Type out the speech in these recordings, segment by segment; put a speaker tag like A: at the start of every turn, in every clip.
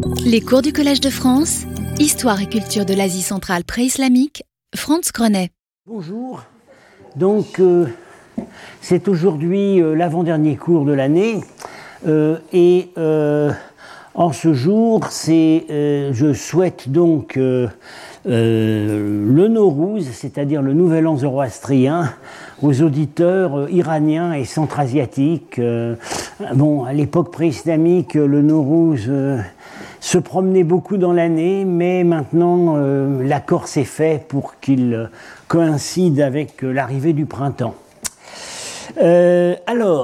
A: Les cours du Collège de France, Histoire et culture de l'Asie centrale pré-islamique, Franz Grenet.
B: Bonjour, donc c'est aujourd'hui l'avant-dernier cours de l'année et en ce jour, je souhaite donc le Nowrouz, c'est-à-dire le Nouvel An zoroastrien, aux auditeurs iraniens et centra-asiatiques. À l'époque pré-islamique, le Nowrouz se promenait beaucoup dans l'année, mais maintenant l'accord s'est fait pour qu'il coïncide avec l'arrivée du printemps. Je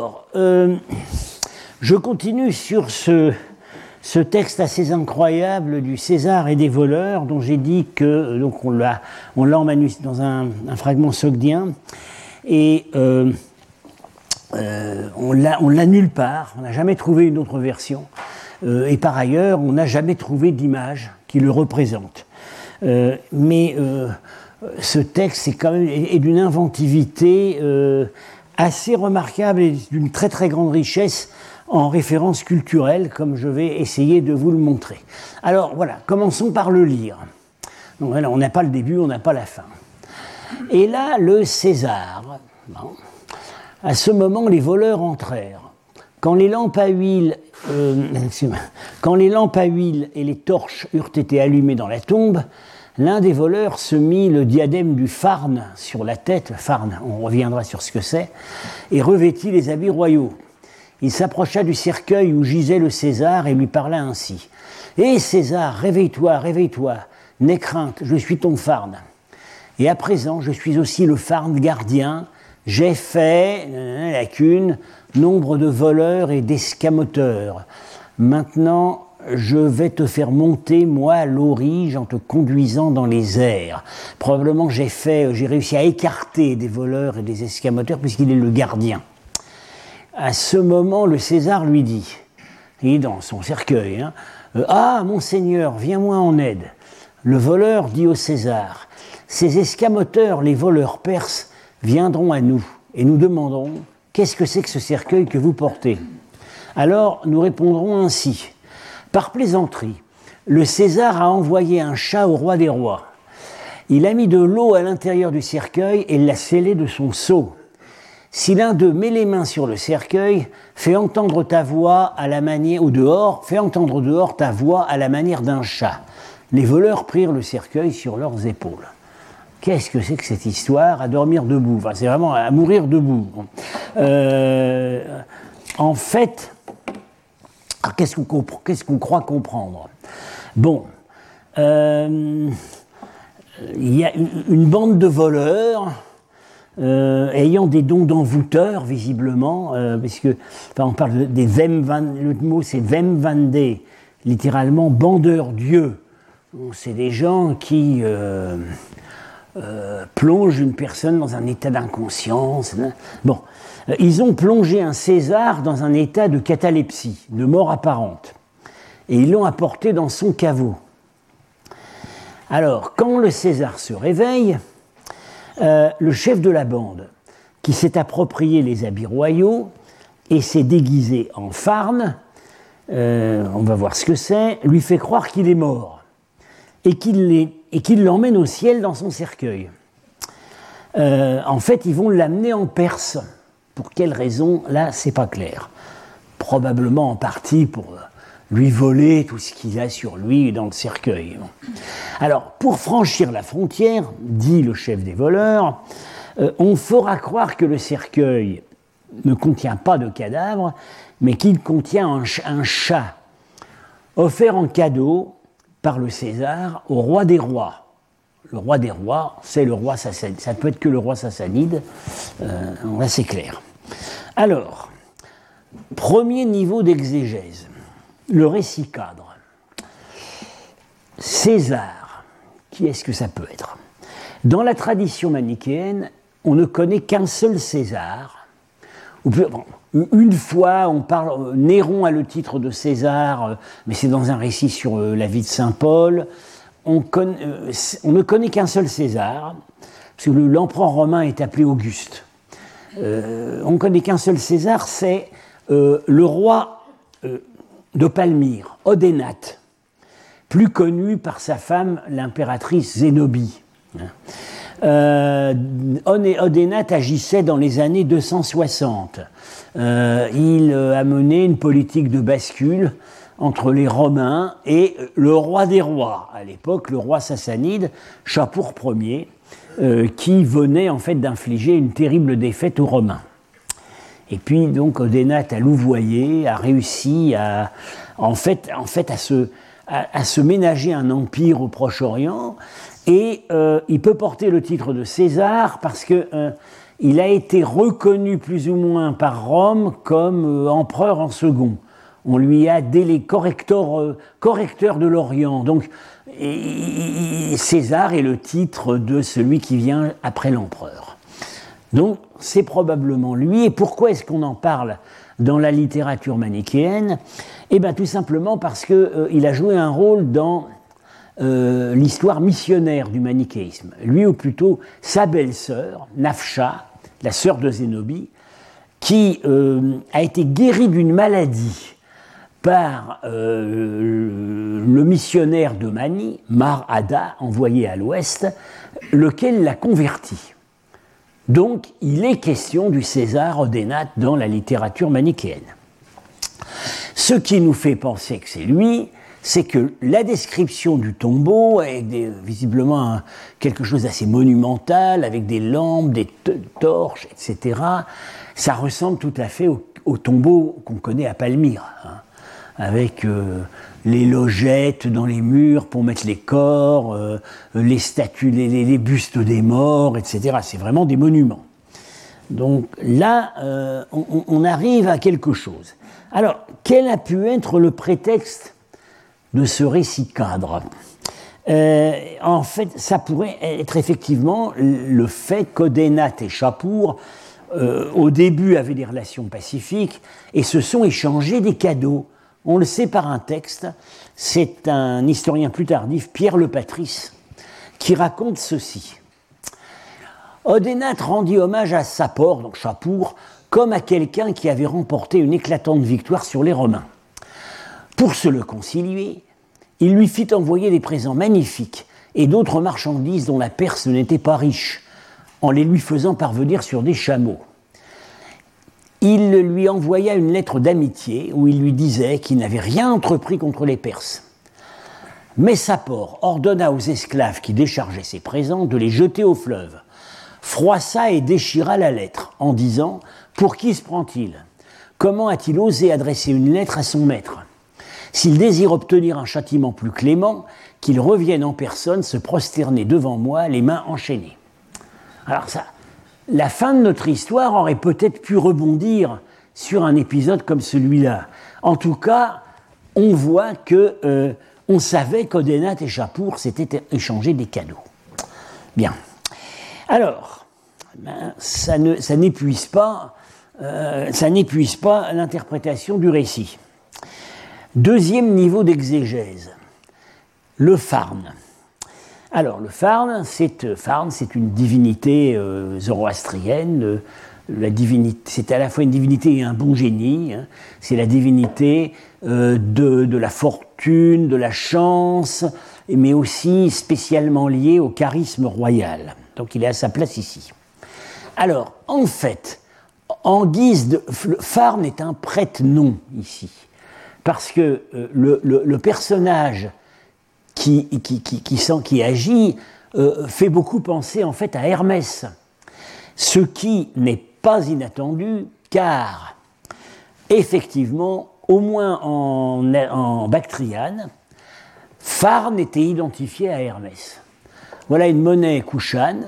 B: continue sur ce texte assez incroyable du César et des voleurs, dont j'ai dit que donc on l'a dans un fragment sogdien, et on l'a nulle part, on n'a jamais trouvé une autre version, et par ailleurs on n'a jamais trouvé d'image qui le représente. Mais ce texte est d'une inventivité assez remarquable et d'une très très grande richesse en références culturelles, comme je vais essayer de vous le montrer. Alors voilà, commençons par le lire. Donc voilà, on n'a pas le début, on n'a pas la fin. Et là, le César. Bon. À ce moment, les voleurs entrèrent. Quand les lampes à huile et les torches eurent été allumées dans la tombe, l'un des voleurs se mit le diadème du Farn sur la tête, Farn, on reviendra sur ce que c'est, et revêtit les habits royaux. Il s'approcha du cercueil où gisait le César et lui parla ainsi. « Hé César, réveille-toi, réveille-toi, n'aie crainte, je suis ton Farn. Et à présent, je suis aussi le Farn gardien, j'ai fait, nombre de voleurs et d'escamoteurs. Maintenant, je vais te faire monter, moi, l'orige, en te conduisant dans les airs. Probablement, j'ai réussi à écarter des voleurs et des escamoteurs puisqu'il est le gardien. » À ce moment, le César lui dit, il est dans son cercueil, Ah, monseigneur, viens-moi en aide. Le voleur dit au César, ces escamoteurs, les voleurs perses, viendront à nous et nous demanderont, qu'est-ce que c'est que ce cercueil que vous portez ? Alors, nous répondrons ainsi, par plaisanterie, le César a envoyé un chat au roi des rois. Il a mis de l'eau à l'intérieur du cercueil et l'a scellé de son sceau. Si l'un d'eux met les mains sur le cercueil, fais entendre ta voix à la manière, ou dehors, fais entendre dehors ta voix à la manière d'un chat. Les voleurs prirent le cercueil sur leurs épaules. Qu'est-ce que c'est que cette histoire à dormir debout ? Enfin, c'est vraiment à mourir debout. En fait, qu'est-ce qu'on croit comprendre ? Bon, il y a une bande de voleurs ayant des dons d'envoûteurs, visiblement, puisque on parle des le mot c'est Vemvande, littéralement bandeurs dieux. C'est des gens qui plongent une personne dans un état d'inconscience. Bon, ils ont plongé un César dans un état de catalepsie, de mort apparente, et ils l'ont apporté dans son caveau. Alors, quand le César se réveille, le chef de la bande, qui s'est approprié les habits royaux et s'est déguisé en Farn, on va voir ce que c'est, lui fait croire qu'il est mort et qu'il l'emmène au ciel dans son cercueil. En fait, ils vont l'amener en Perse. Pour quelle raison ? Là, c'est pas clair. Probablement en partie pour lui voler tout ce qu'il a sur lui dans le cercueil. Alors, pour franchir la frontière, dit le chef des voleurs, on fera croire que le cercueil ne contient pas de cadavre, mais qu'il contient un chat, offert en cadeau par le César au roi des rois. Le roi des rois, c'est le roi sassanide. Ça peut être que le roi sassanide, là c'est clair. Alors, premier niveau d'exégèse. Le récit cadre. César, qui est-ce que ça peut être ? Dans la tradition manichéenne, on ne connaît qu'un seul César. Une fois, on parle, Néron a le titre de César, mais c'est dans un récit sur la vie de Saint Paul. On ne connaît qu'un seul César, parce que l'empereur romain est appelé Auguste. On ne connaît qu'un seul César, c'est le roi de Palmyre, Odénate, plus connu par sa femme, l'impératrice Zénobie. Odénate agissait dans les années 260. Il a mené une politique de bascule entre les Romains et le roi des rois, à l'époque le roi sassanide, Shapur Ier, qui venait en fait d'infliger une terrible défaite aux Romains. Et puis donc Odénate a louvoyé, a réussi à se ménager un empire au Proche-Orient, et il peut porter le titre de César parce que il a été reconnu plus ou moins par Rome comme empereur en second. On lui a délégué correcteur de l'Orient. Donc César est le titre de celui qui vient après l'empereur. Donc c'est probablement lui. Et pourquoi est-ce qu'on en parle dans la littérature manichéenne? Eh bien tout simplement parce qu'il a joué un rôle dans l'histoire missionnaire du manichéisme. Lui, ou plutôt sa belle-sœur, Nafcha, la sœur de Zénobie, qui a été guérie d'une maladie par le missionnaire de Mani, Mar Adda, envoyé à l'ouest, lequel l'a converti. Donc, il est question du César Odénate dans la littérature manichéenne. Ce qui nous fait penser que c'est lui, c'est que la description du tombeau est visiblement quelque chose d'assez monumental, avec des lampes, des torches, etc. Ça ressemble tout à fait au tombeau qu'on connaît à Palmyre, avec les logettes dans les murs pour mettre les corps, les statues, les bustes des morts, etc. C'est vraiment des monuments. Donc là, on arrive à quelque chose. Alors, quel a pu être le prétexte de ce récit cadre? En fait, ça pourrait être effectivement le fait qu'Odénate et Shapur, au début, avaient des relations pacifiques et se sont échangés des cadeaux. On le sait par un texte, c'est un historien plus tardif, Pierre le Patrice, qui raconte ceci. Odénate rendit hommage à Sapor, donc Shapur, comme à quelqu'un qui avait remporté une éclatante victoire sur les Romains. Pour se le concilier, il lui fit envoyer des présents magnifiques et d'autres marchandises dont la Perse n'était pas riche, en les lui faisant parvenir sur des chameaux. Il lui envoya une lettre d'amitié où il lui disait qu'il n'avait rien entrepris contre les Perses. Mais Sapor ordonna aux esclaves qui déchargeaient ses présents de les jeter au fleuve, froissa et déchira la lettre en disant « Pour qui se prend-il ? Comment a-t-il osé adresser une lettre à son maître ? S'il désire obtenir un châtiment plus clément, qu'il revienne en personne se prosterner devant moi, les mains enchaînées. » Alors ça, la fin de notre histoire aurait peut-être pu rebondir sur un épisode comme celui-là. En tout cas, on voit que on savait qu'Odénate et Shapur s'étaient échangés des cadeaux. Bien. Alors, ça n'épuise pas l'interprétation du récit. Deuxième niveau d'exégèse, le Farn. Alors, le Farn, c'est une divinité zoroastrienne. C'est à la fois une divinité et un bon génie. C'est la divinité de la fortune, de la chance, mais aussi spécialement liée au charisme royal. Donc, il est à sa place ici. Alors, en fait, en guise de... Farn est un prête-nom ici, parce que le personnage qui agit fait beaucoup penser en fait à Hermès, ce qui n'est pas inattendu, car effectivement, au moins en Bactriane, Farn était identifié à Hermès. Voilà une monnaie Kushan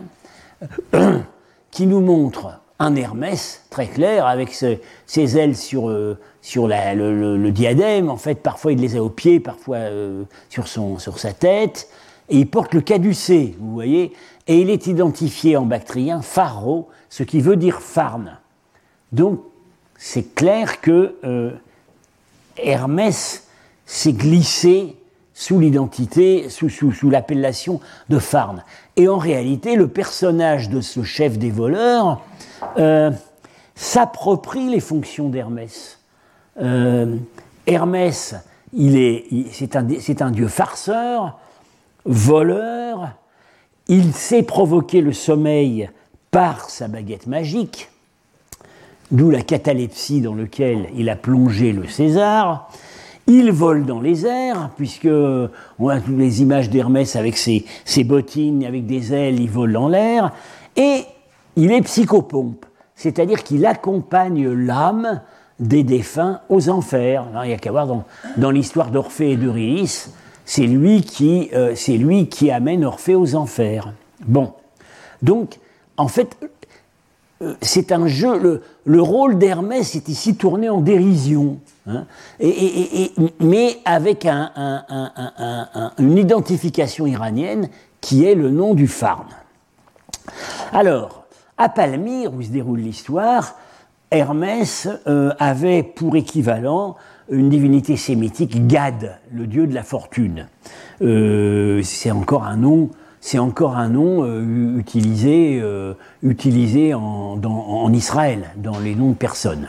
B: qui nous montre un Hermès très clair avec ses ailes sur le diadème. En fait, parfois il les a aux pieds, parfois sur sa tête, et il porte le caducée, vous voyez, et il est identifié en bactrien Pharo, ce qui veut dire Farn. Donc c'est clair que Hermès s'est glissé sous l'identité, sous l'appellation de Farn. Et en réalité, le personnage de ce chef des voleurs s'approprie les fonctions d'Hermès. Hermès c'est un dieu farceur, voleur. Il sait provoquer le sommeil par sa baguette magique, d'où la catalepsie dans laquelle il a plongé le César. Il vole dans les airs, puisque on a toutes les images d'Hermès avec ses bottines, avec des ailes, il vole dans l'air. Et il est psychopompe, c'est-à-dire qu'il accompagne l'âme des défunts aux enfers. Alors, il n'y a qu'à voir dans l'histoire d'Orphée et d'Eurydice, c'est lui qui amène Orphée aux enfers. Bon, donc, en fait, c'est un jeu, le rôle d'Hermès est ici tourné en dérision, hein, mais avec une identification iranienne qui est le nom du Farn. Alors, à Palmyre, où se déroule l'histoire, Hermès avait pour équivalent une divinité sémitique, Gad, le dieu de la fortune. C'est encore un nom utilisé en Israël, dans les noms de personnes.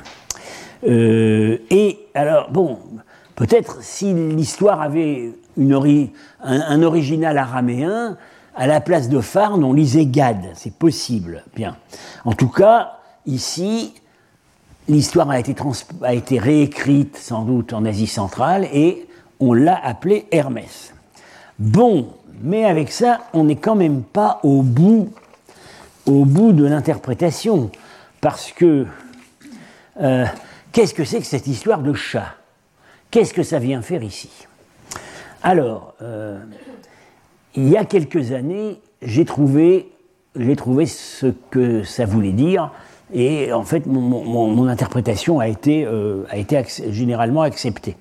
B: Et alors, bon, peut-être si l'histoire avait un original araméen, à la place de Farn, on lisait Gad, c'est possible. Bien. En tout cas, ici, l'histoire a été réécrite sans doute en Asie centrale et on l'a appelé Hermès. Bon, mais avec ça, on n'est quand même pas au bout de l'interprétation, parce que qu'est-ce que c'est que cette histoire de chat? Qu'est-ce que ça vient faire ici? Alors, il y a quelques années, j'ai trouvé ce que ça voulait dire, et en fait, mon interprétation a été généralement acceptée.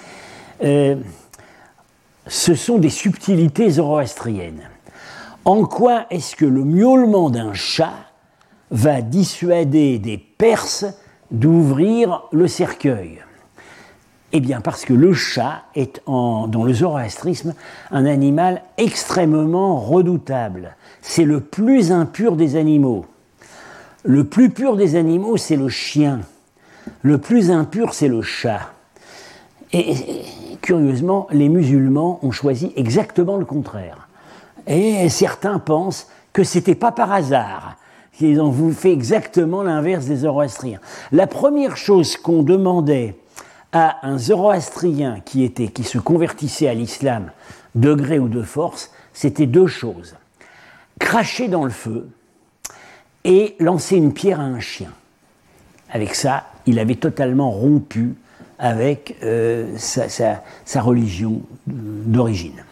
B: Ce sont des subtilités zoroastriennes. En quoi est-ce que le miaulement d'un chat va dissuader des Perses d'ouvrir le cercueil? Eh bien, parce que le chat est, dans le zoroastrisme, un animal extrêmement redoutable. C'est le plus impur des animaux. Le plus pur des animaux, c'est le chien. Le plus impur, c'est le chat. Et curieusement, les musulmans ont choisi exactement le contraire. Et certains pensent que ce n'était pas par hasard. Ils ont fait exactement l'inverse des zoroastriens. La première chose qu'on demandait à un zoroastrien qui se convertissait à l'islam de gré ou de force, c'était deux choses. Cracher dans le feu et lancer une pierre à un chien. Avec ça, il avait totalement rompu avec sa religion d'origine.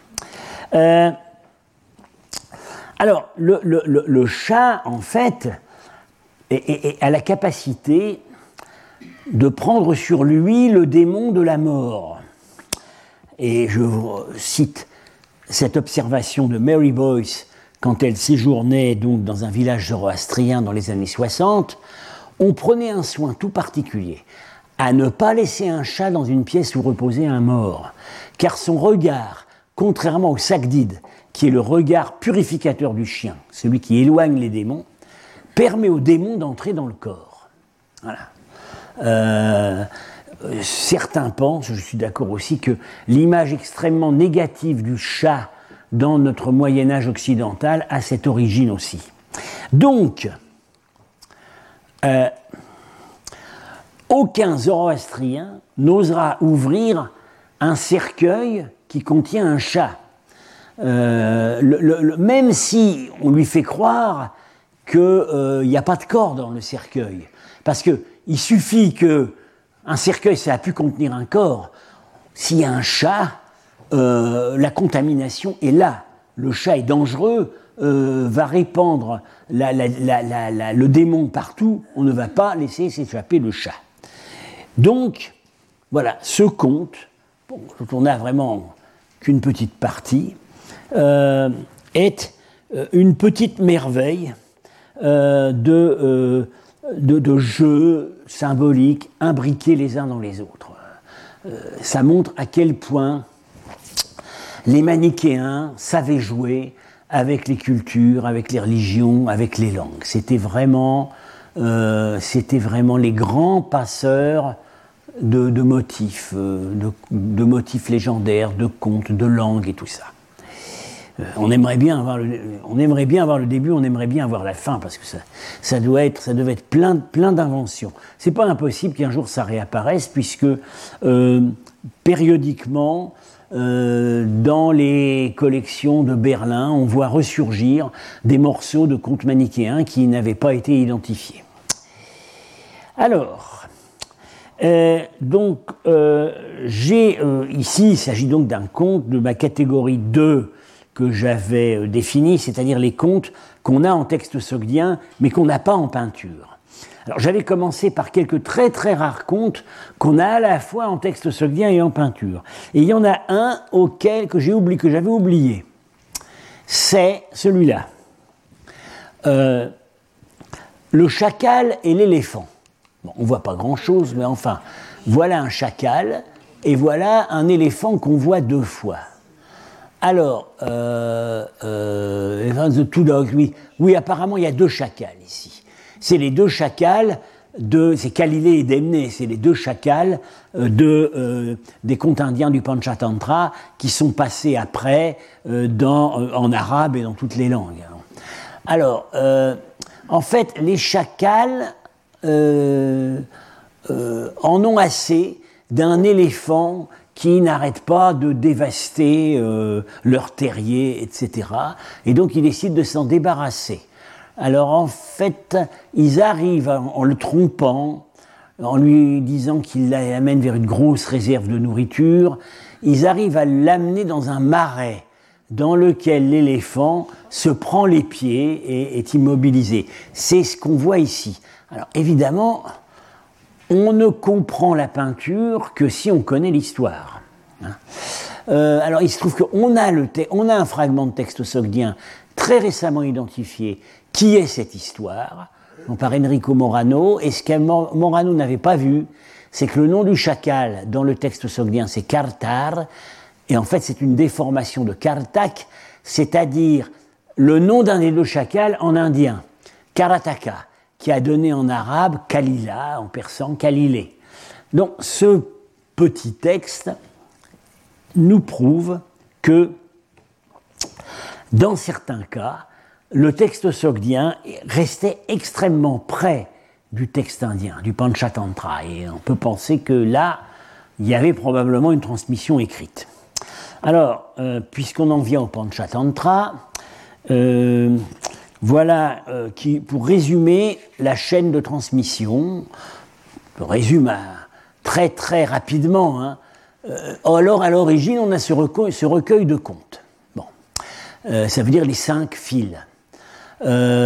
B: Alors, le chat, en fait, a la capacité de prendre sur lui le démon de la mort. Et je vous cite cette observation de Mary Boyce quand elle séjournait donc dans un village zoroastrien dans les années 60. On prenait un soin tout particulier à ne pas laisser un chat dans une pièce où reposait un mort, car son regard, contrairement au sakdid, qui est le regard purificateur du chien, celui qui éloigne les démons, permet aux démons d'entrer dans le corps. Voilà. Certains pensent, je suis d'accord aussi, que l'image extrêmement négative du chat dans notre Moyen-Âge occidental a cette origine aussi. Donc, aucun zoroastrien n'osera ouvrir un cercueil qui contient un chat. Même si on lui fait croire qu'il n'y a pas de corps dans le cercueil. Parce qu'il suffit qu'un cercueil, ça a pu contenir un corps. S'il y a un chat, la contamination est là. Le chat est dangereux, va répandre le démon partout. On ne va pas laisser s'échapper le chat. Donc, voilà, ce conte, dont on n'a vraiment qu'une petite partie, est une petite merveille de jeux symboliques imbriqués les uns dans les autres. Ça montre à quel point les manichéens savaient jouer avec les cultures, avec les religions, avec les langues. C'était vraiment les grands passeurs de motifs, de motifs légendaires, de contes, de langues et tout ça. On aimerait bien avoir le début, on aimerait bien avoir la fin, parce que ça devait être plein d'inventions. C'est pas impossible qu'un jour ça réapparaisse, puisque périodiquement, dans les collections de Berlin, on voit ressurgir des morceaux de contes manichéens qui n'avaient pas été identifiés. Alors, ici, il s'agit donc d'un conte de ma catégorie 2 que j'avais défini, c'est-à-dire les contes qu'on a en texte sogdien, mais qu'on n'a pas en peinture. Alors, j'avais commencé par quelques très très rares contes qu'on a à la fois en texte sogdien et en peinture. Et il y en a un que j'avais oublié. C'est celui-là. Le chacal et l'éléphant. Bon, on ne voit pas grand-chose, mais enfin, voilà un chacal et voilà un éléphant qu'on voit 2 fois. Alors, The Two Dogs, oui, apparemment il y a 2 chacals ici. C'est les 2 chacals c'est Kalilé et Demné, c'est les 2 chacals des contes indiens du Panchatantra qui sont passés après en arabe et dans toutes les langues. Alors, en fait, les chacals en ont assez d'un éléphant qui n'arrête pas de dévaster leur terrier, etc. Et donc ils décident de s'en débarrasser. Alors en fait, ils arrivent en le trompant, en lui disant qu'il l'amène vers une grosse réserve de nourriture, ils arrivent à l'amener dans un marais dans lequel l'éléphant se prend les pieds et est immobilisé. C'est ce qu'on voit ici. Alors évidemment, on ne comprend la peinture que si on connaît l'histoire. Alors il se trouve qu'on a un fragment de texte sogdien très récemment identifié qui est cette histoire, par Enrico Morano, et ce que Morano n'avait pas vu, c'est que le nom du chacal dans le texte sogdien c'est Kartar, et en fait c'est une déformation de Kartak, c'est-à-dire le nom d'un des 2 chacals en indien, Karataka, qui a donné en arabe Kalila, en persan Kalilé. Donc ce petit texte nous prouve que dans certains cas, le texte sogdien restait extrêmement près du texte indien, du Panchatantra, et on peut penser que là, il y avait probablement une transmission écrite. Alors, puisqu'on en vient au Panchatantra, voilà pour résumer la chaîne de transmission. Je résume très très rapidement. Hein. Alors, à l'origine, on a ce recueil de contes. Bon, ça veut dire les 5 fils. Il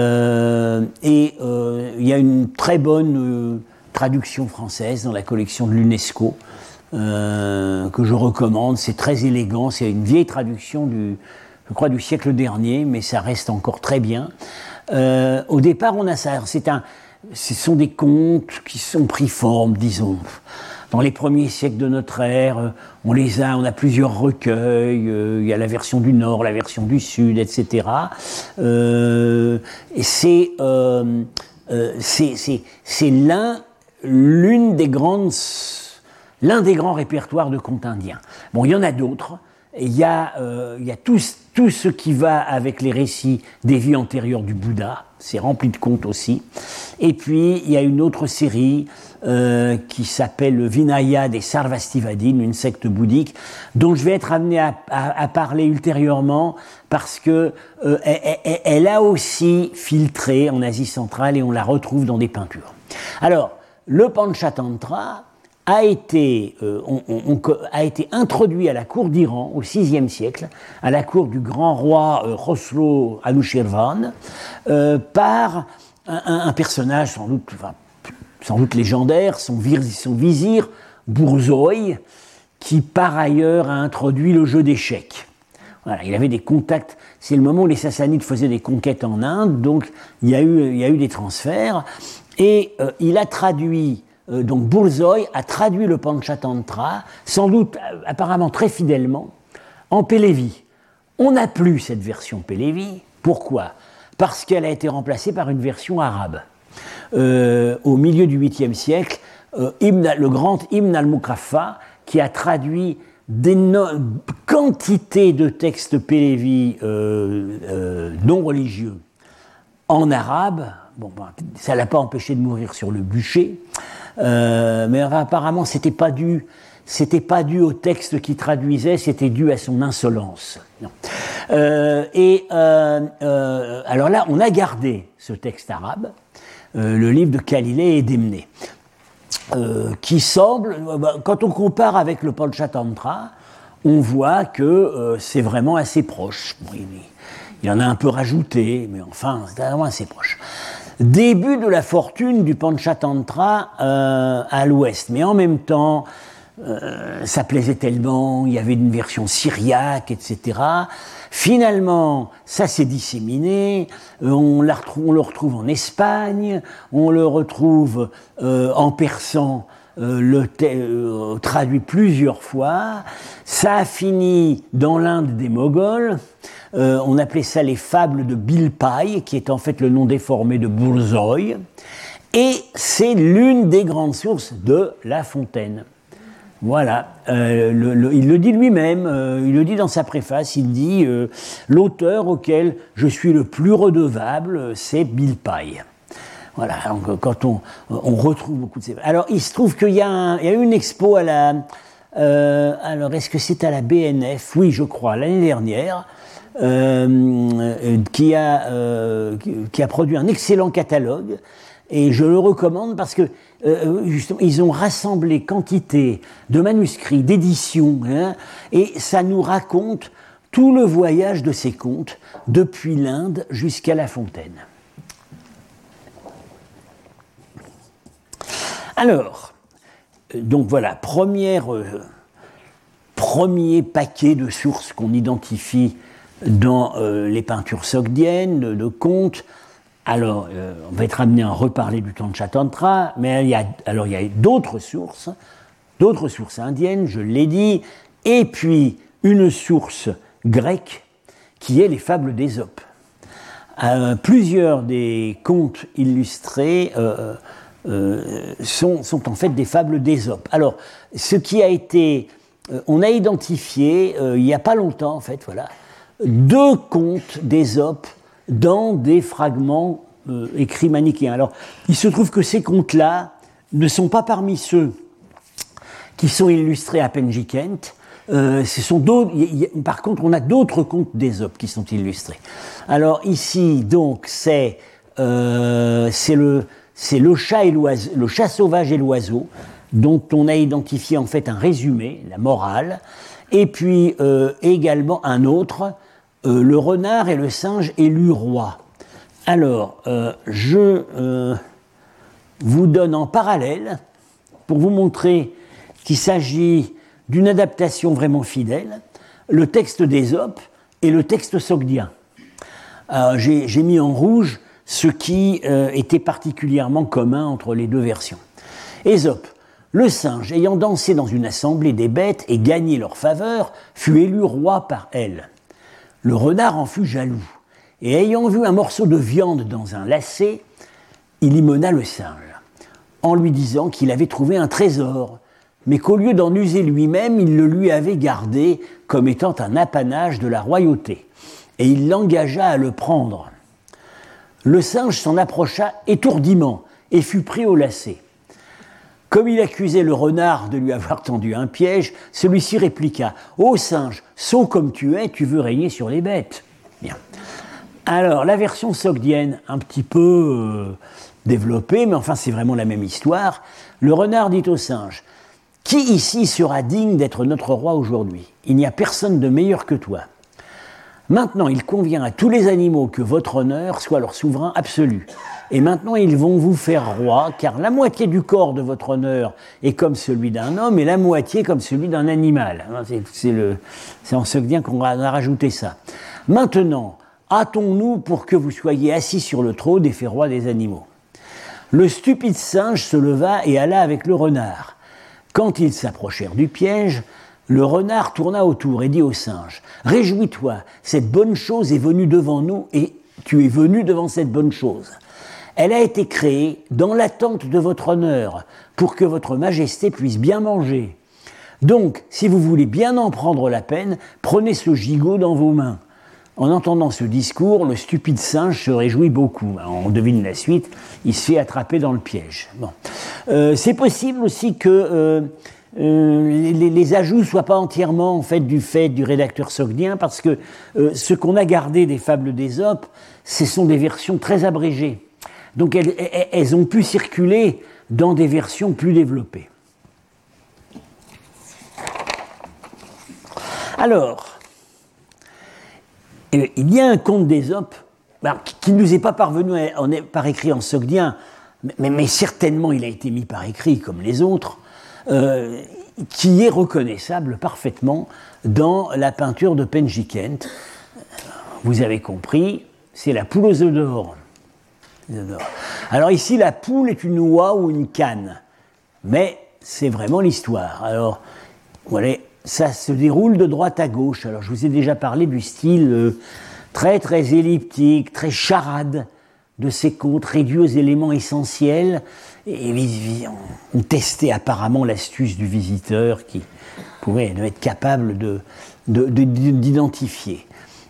B: y a une très bonne traduction française dans la collection de l'UNESCO que je recommande. C'est très élégant. C'est une vieille traduction je crois du siècle dernier, mais ça reste encore très bien. Au départ, on a ça. Ce sont des contes qui sont pris forme, disons. Dans les premiers siècles de notre ère, on a plusieurs recueils, il y a la version du Nord, la version du Sud, etc. Et c'est l'un des grands répertoires de contes indiens. Bon, il y en a d'autres. Il y a tout ce qui va avec les récits des vies antérieures du Bouddha, c'est rempli de contes aussi. Et puis, il y a une autre série qui s'appelle le Vinaya des Sarvastivadin, une secte bouddhique, dont je vais être amené à parler ultérieurement, parce que elle a aussi filtré en Asie centrale et on la retrouve dans des peintures. Alors, le Panchatantra a été introduit à la cour d'Iran au VIe siècle, à la cour du grand roi Khosrow Anushirvan, par un personnage sans doute légendaire, son vizir Bourzoï, qui par ailleurs a introduit le jeu d'échecs. Voilà, il avait des contacts, c'est le moment où les Sassanides faisaient des conquêtes en Inde, donc il y a eu des transferts, et il a traduit. Donc Bourzoï a traduit le Panchatantra, sans doute apparemment très fidèlement, en Pélévi. On n'a plus cette version Pélévi. Pourquoi ? Parce qu'elle a été remplacée par une version arabe. Au milieu du 8e siècle, le grand Ibn al-Muqaffa, qui a traduit d'énormes quantités de textes Pélévi non religieux en arabe. Bon, ça ne l'a pas empêché de mourir sur le bûcher, mais apparemment c'était pas dû au texte qu'il traduisait, c'était dû à son insolence. Alors là, on a gardé ce texte arabe, le livre de Galilée et d'Emné, qui semble, quand on compare avec le Panchatantra, on voit que c'est vraiment assez proche. Bon, il en a un peu rajouté, mais enfin, c'est vraiment assez proche. Début de la fortune du Panchatantra à l'ouest, mais en même temps, ça plaisait tellement, il y avait une version syriaque, etc. Finalement, ça s'est disséminé, on le retrouve en Espagne, on le retrouve en persan, traduit plusieurs fois. Ça a fini dans l'Inde des Moghols. On appelait ça les fables de Bilpai, qui est en fait le nom déformé de Bourzoï. Et c'est l'une des grandes sources de La Fontaine. Voilà, il le dit lui-même, il le dit dans sa préface, il dit l'auteur auquel je suis le plus redevable, c'est Bilpai. Voilà, donc quand on retrouve beaucoup de ces... Alors, il se trouve qu'il y a eu une expo à la... alors, est-ce que c'est à la BNF? Oui, je crois, l'année dernière, qui a produit un excellent catalogue, et je le recommande parce que justement, ils ont rassemblé quantité de manuscrits, d'éditions, hein, et ça nous raconte tout le voyage de ces contes depuis l'Inde jusqu'à La Fontaine. Alors, donc voilà, premier paquet de sources qu'on identifie dans les peintures sogdiennes, de contes. Alors, on va être amené à reparler du Panchatantra, mais il y a d'autres sources indiennes, je l'ai dit, et puis une source grecque qui est les fables d'Ésope. Plusieurs des contes illustrés sont en fait des fables d'Ésope. Alors, ce qui a été... on a identifié, il n'y a pas longtemps en fait, voilà, 2 contes d'Ésope dans des fragments écrits manichéens. Alors, il se trouve que ces contes-là ne sont pas parmi ceux qui sont illustrés à Penjikent. Par contre, on a d'autres contes d'Ésope qui sont illustrés. Alors ici, donc, c'est le chat et l'oiseau, le chat sauvage et l'oiseau, dont on a identifié en fait un résumé, la morale, et puis également un autre, le renard et le singe élu roi. Alors, je vous donne en parallèle, pour vous montrer qu'il s'agit d'une adaptation vraiment fidèle, le texte d'Ésope et le texte sogdien. J'ai mis en rouge ce qui était particulièrement commun entre les deux versions. Ésope, le singe, ayant dansé dans une assemblée des bêtes et gagné leur faveur, fut élu roi par elle. Le renard en fut jaloux, et ayant vu un morceau de viande dans un lacet, il y mena le singe, en lui disant qu'il avait trouvé un trésor, mais qu'au lieu d'en user lui-même, il le lui avait gardé comme étant un apanage de la royauté, et il l'engagea à le prendre. Le singe s'en approcha étourdiment et fut pris au lacet. Comme il accusait le renard de lui avoir tendu un piège, celui-ci répliqua « Ô singe, sot comme tu es, tu veux régner sur les bêtes. » Bien. Alors, la version sogdienne, un petit peu développée, mais enfin c'est vraiment la même histoire. Le renard dit au singe « Qui ici sera digne d'être notre roi aujourd'hui? Il n'y a personne de meilleur que toi. Maintenant, il convient à tous les animaux que votre honneur soit leur souverain absolu. Et maintenant, ils vont vous faire roi, car la moitié du corps de votre honneur est comme celui d'un homme et la moitié comme celui d'un animal. » C'est en sogdien qu'on a rajouté ça. Maintenant, hâtons-nous pour que vous soyez assis sur le trône et fait roi des animaux. Le stupide singe se leva et alla avec le renard. Quand ils s'approchèrent du piège, le renard tourna autour et dit au singe « Réjouis-toi, cette bonne chose est venue devant nous et tu es venu devant cette bonne chose. Elle a été créée dans l'attente de votre honneur, pour que votre majesté puisse bien manger. Donc, si vous voulez bien en prendre la peine, prenez ce gigot dans vos mains. » En entendant ce discours, le stupide singe se réjouit beaucoup. On devine la suite, il se fait attraper dans le piège. Bon. C'est possible aussi que les ajouts ne soient pas entièrement en fait du rédacteur sogdien, parce que ce qu'on a gardé des fables d'Ésope, ce sont des versions très abrégées. Donc elles ont pu circuler dans des versions plus développées. Alors, il y a un conte d'Ésope qui ne nous est pas parvenu par écrit en sogdien, mais certainement il a été mis par écrit comme les autres, qui est reconnaissable parfaitement dans la peinture de Penjikent. Vous avez compris, c'est la poule aux œufs d'or. Alors ici, la poule est une oie ou une canne, mais c'est vraiment l'histoire. Alors, voilà, ça se déroule de droite à gauche. Alors, je vous ai déjà parlé du style très très elliptique, très charade de ces contes, réduits aux éléments essentiels, et on testait apparemment l'astuce du visiteur qui pouvait être capable d'identifier.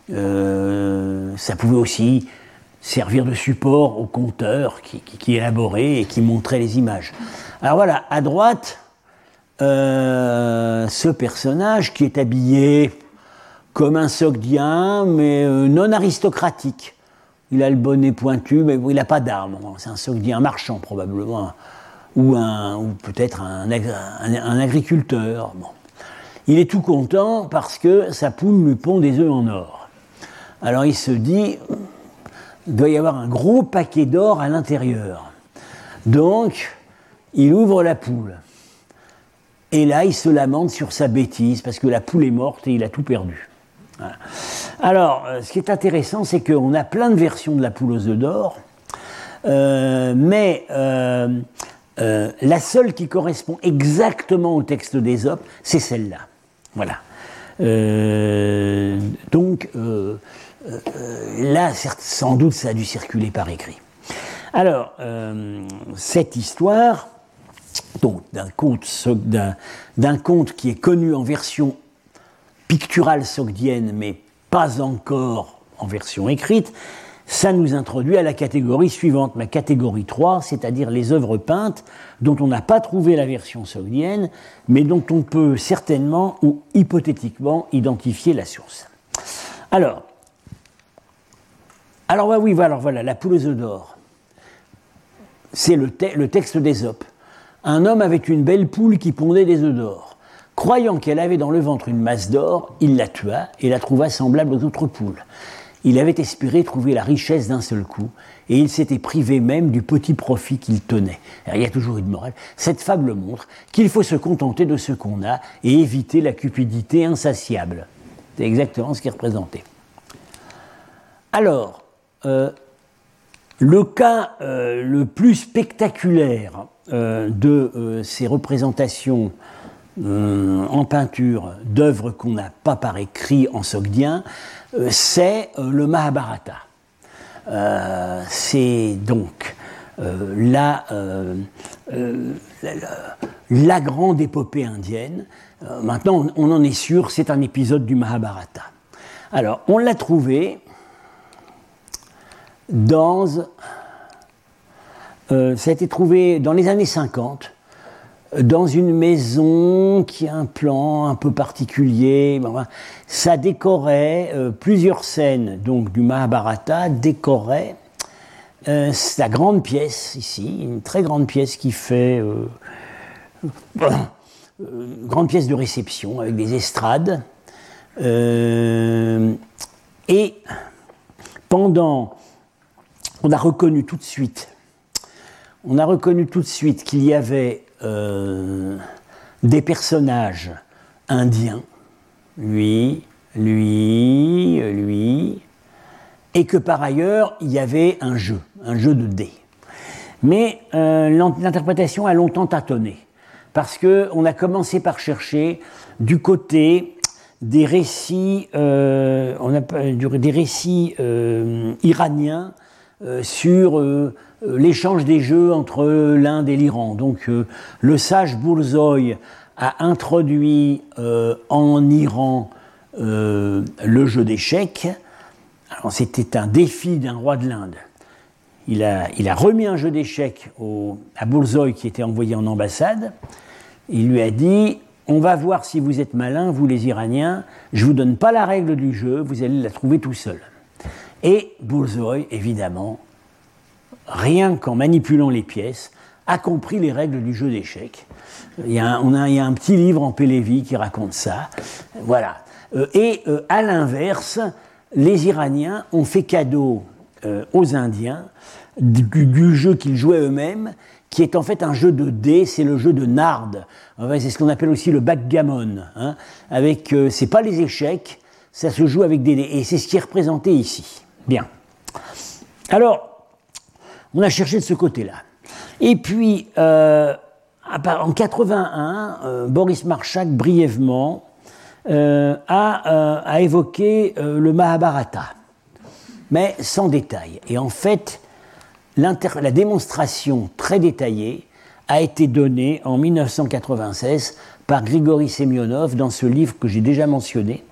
B: Ça pouvait aussi servir de support au conteur qui élaborait et qui montrait les images. Alors voilà, à droite, ce personnage qui est habillé comme un sogdien, mais non aristocratique. Il a le bonnet pointu, mais il n'a pas d'armes. C'est un sogdien, un marchand probablement, ou peut-être un agriculteur. Bon. Il est tout content parce que sa poule lui pond des œufs en or. Alors il se dit, il doit y avoir un gros paquet d'or à l'intérieur. Donc, il ouvre la poule. Et là, il se lamente sur sa bêtise, parce que la poule est morte et il a tout perdu. Voilà. Alors, ce qui est intéressant, c'est qu'on a plein de versions de la poule aux œufs d'or, mais la seule qui correspond exactement au texte d'Ésope, c'est celle-là. Voilà. Donc, là, sans doute, ça a dû circuler par écrit. Alors, cette histoire, donc, d'un conte qui est connu en version picturale sogdienne, mais pas encore en version écrite, ça nous introduit à la catégorie suivante, la catégorie 3, c'est-à-dire les œuvres peintes dont on n'a pas trouvé la version sogdienne, mais dont on peut certainement ou hypothétiquement identifier la source. Alors voilà, la poule aux œufs d'or. C'est le texte d'Ésope. Un homme avait une belle poule qui pondait des œufs d'or. Croyant qu'elle avait dans le ventre une masse d'or, il la tua et la trouva semblable aux autres poules. Il avait espéré trouver la richesse d'un seul coup, et il s'était privé même du petit profit qu'il tenait. Alors, il y a toujours une morale. Cette fable montre qu'il faut se contenter de ce qu'on a et éviter la cupidité insatiable. C'est exactement ce qui est représenté. Alors, le cas le plus spectaculaire de ces représentations en peinture d'œuvres qu'on n'a pas par écrit en sogdien, c'est le Mahabharata. C'est donc la grande épopée indienne. Maintenant, on en est sûr, c'est un épisode du Mahabharata. Alors, on l'a trouvé ça a été trouvé dans les années 50, dans une maison qui a un plan un peu particulier. Ça décorait plusieurs scènes donc, du Mahabharata, décorait la grande pièce ici, une très grande pièce qui fait une grande pièce de réception avec des estrades. Et on a reconnu tout de suite qu'il y avait des personnages indiens, lui, et que par ailleurs, il y avait un jeu de dés. Mais l'interprétation a longtemps tâtonné, parce qu'on a commencé par chercher du côté des récits, iraniens sur l'échange des jeux entre l'Inde et l'Iran. Donc le sage Bourzoï a introduit en Iran le jeu d'échecs. Alors c'était un défi d'un roi de l'Inde. Il a remis un jeu d'échecs à Bourzoï qui était envoyé en ambassade. Il lui a dit « On va voir si vous êtes malins, vous les Iraniens. Je ne vous donne pas la règle du jeu, vous allez la trouver tout seul. » Et Bourzoï, évidemment, rien qu'en manipulant les pièces, a compris les règles du jeu d'échecs. Il y a un petit livre en Pélévi qui raconte ça. Voilà. À l'inverse, les Iraniens ont fait cadeau aux Indiens du jeu qu'ils jouaient eux-mêmes, qui est en fait un jeu de dés, c'est le jeu de Narde. Enfin, c'est ce qu'on appelle aussi le backgammon. Hein, c'est pas les échecs, ça se joue avec des dés. Et c'est ce qui est représenté ici. Bien. Alors, on a cherché de ce côté-là. Et puis, en 81, Boris Marchak, brièvement, a évoqué le Mahabharata, mais sans détail. Et en fait, la démonstration très détaillée a été donnée en 1996 par Grigory Semyonov dans ce livre que j'ai déjà mentionné,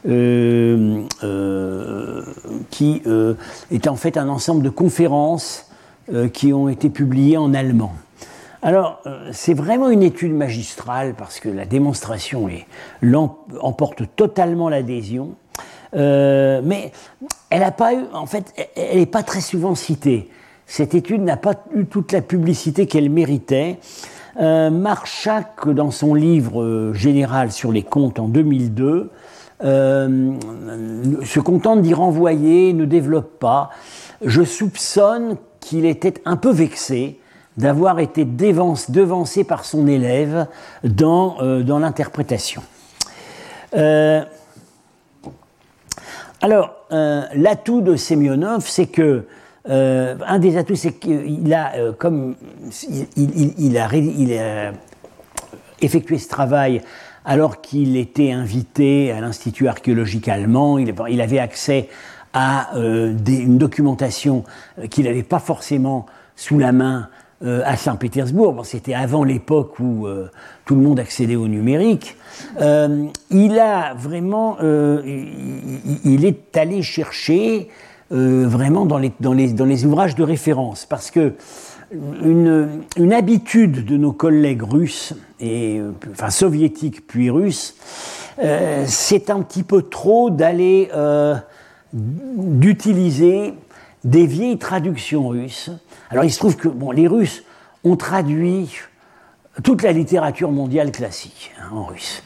B: qui est en fait un ensemble de conférences qui ont été publiées en allemand. Alors, c'est vraiment une étude magistrale parce que la démonstration emporte totalement l'adhésion, mais elle n'a pas eu, en fait, elle n'est pas très souvent citée. Cette étude n'a pas eu toute la publicité qu'elle méritait. Marchak, dans son livre général sur les contes en 2002, se contente d'y renvoyer, ne développe pas. Je soupçonne qu'il était un peu vexé d'avoir été devancé par son élève dans l'interprétation. Alors, l'atout de Semyonov, c'est que un des atouts, c'est qu'il a, il a effectué ce travail alors qu'il était invité à l'Institut archéologique allemand. Il avait accès à une documentation qu'il n'avait pas forcément sous la main à Saint-Pétersbourg. Bon, c'était avant l'époque où tout le monde accédait au numérique. Il a vraiment, il est allé chercher vraiment dans les ouvrages de référence, parce que une habitude de nos collègues russes, enfin soviétiques puis russes, c'est un petit peu trop d'utiliser des vieilles traductions russes. Alors il se trouve que les Russes ont traduit toute la littérature mondiale classique en russe.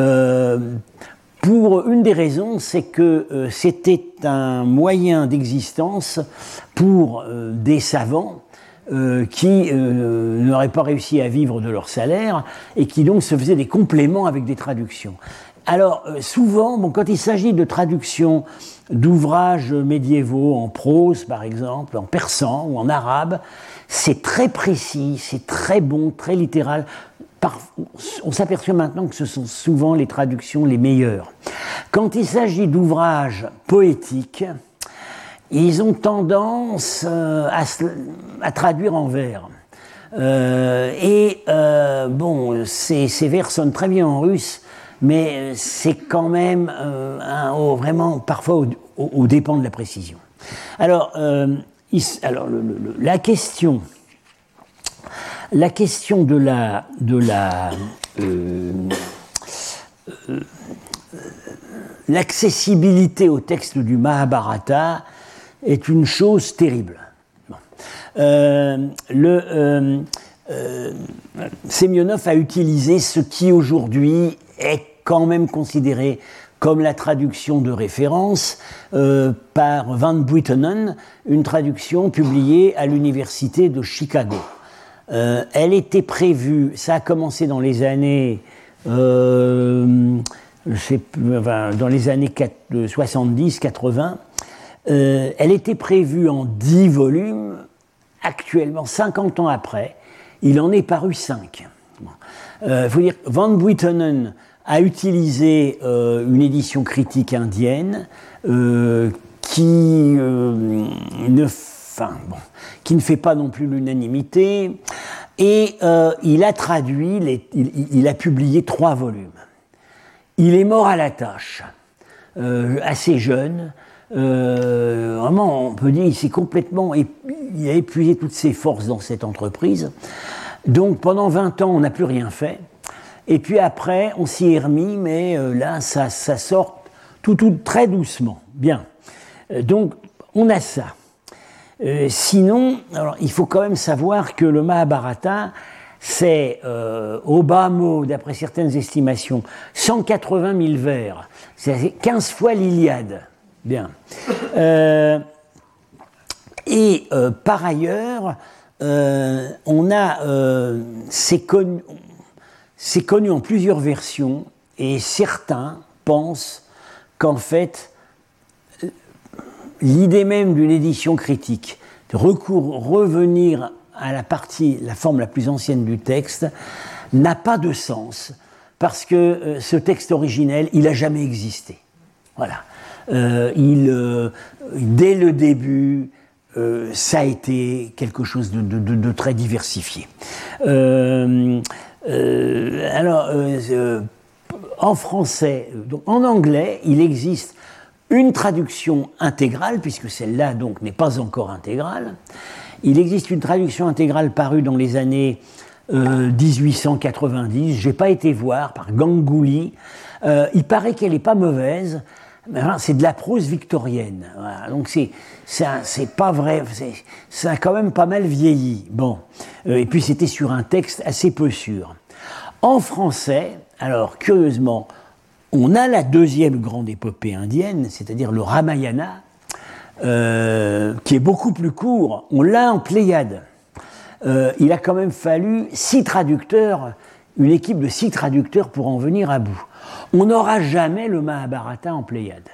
B: Pour une des raisons, c'est que c'était un moyen d'existence pour des savants qui n'auraient pas réussi à vivre de leur salaire et qui donc se faisaient des compléments avec des traductions. Alors souvent, quand il s'agit de traductions d'ouvrages médiévaux en prose par exemple, en persan ou en arabe, c'est très précis, c'est très bon, très littéral. On s'aperçoit maintenant que ce sont souvent les traductions les meilleures. Quand il s'agit d'ouvrages poétiques, ils ont tendance à traduire en vers. Ces vers sonnent très bien en russe, mais c'est quand même vraiment parfois au dépend de la précision. Alors, la question de l'accessibilité au texte du Mahabharata est une chose terrible. Semyonov a utilisé ce qui aujourd'hui est quand même considéré comme la traduction de référence par Van Buitenen, une traduction publiée à l'université de Chicago. Elle était prévue, ça a commencé dans les années, dans les années 70-80, elle était prévue en 10 volumes. Actuellement, 50 ans après, il en est paru 5. Faut dire, Van Buitenen a utilisé une édition critique indienne qui ne qui ne fait pas non plus l'unanimité. Et il a traduit, il a publié 3 volumes. Il est mort à la tâche, assez jeune. Vraiment, on peut dire il a épuisé toutes ses forces dans cette entreprise. Donc pendant 20 ans, on n'a plus rien fait. Et puis après, on s'y est remis, mais là, ça sort tout très doucement. Bien. Donc, on a ça. Sinon, alors, il faut quand même savoir que le Mahabharata, c'est au bas mot, d'après certaines estimations, 180 000 vers. C'est 15 fois l'Iliade. Bien. Par ailleurs, on a c'est connu en plusieurs versions, et certains pensent qu'en fait, l'idée même d'une édition critique, de revenir à la forme la plus ancienne du texte, n'a pas de sens, parce que ce texte originel, il n'a jamais existé. Voilà. Dès le début, ça a été quelque chose de très diversifié. En français, donc en anglais, il existe une traduction intégrale, puisque celle-là donc n'est pas encore intégrale. Il existe une traduction intégrale parue dans les années 1890. Je n'ai pas été voir, par Ganguly. Il paraît qu'elle n'est pas mauvaise. Mais c'est de la prose victorienne. Voilà. Donc c'est pas vrai. Ça a quand même pas mal vieilli. Bon. Et puis c'était sur un texte assez peu sûr. En français, alors curieusement, on a la deuxième grande épopée indienne, c'est-à-dire le Ramayana, qui est beaucoup plus court. On l'a en Pléiade. Il a quand même fallu 6 traducteurs, une équipe de 6 traducteurs pour en venir à bout. On n'aura jamais le Mahabharata en Pléiade.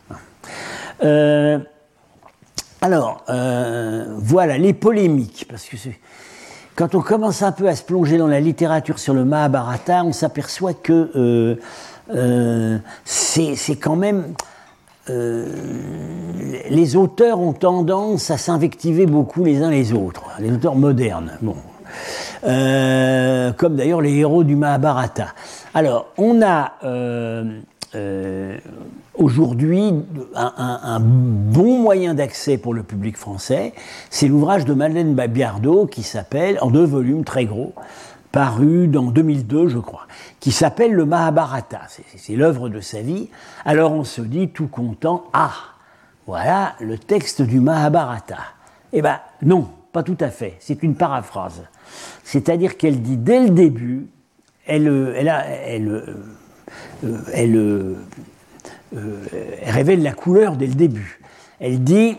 B: Voilà, les polémiques, parce que quand on commence un peu à se plonger dans la littérature sur le Mahabharata, on s'aperçoit que c'est quand même... les auteurs ont tendance à s'invectiver beaucoup les uns les autres, les auteurs modernes. Bon. Comme d'ailleurs les héros du Mahabharata. Alors, on a aujourd'hui un bon moyen d'accès pour le public français, c'est l'ouvrage de Madeleine Biardot qui s'appelle, en 2 volumes très gros, paru en 2002 je crois, qui s'appelle le Mahabharata, c'est l'œuvre de sa vie. Alors on se dit tout content, voilà le texte du Mahabharata. Eh bien non, pas tout à fait, c'est une paraphrase. C'est-à-dire qu'elle dit dès le début, elle révèle la couleur dès le début. Elle dit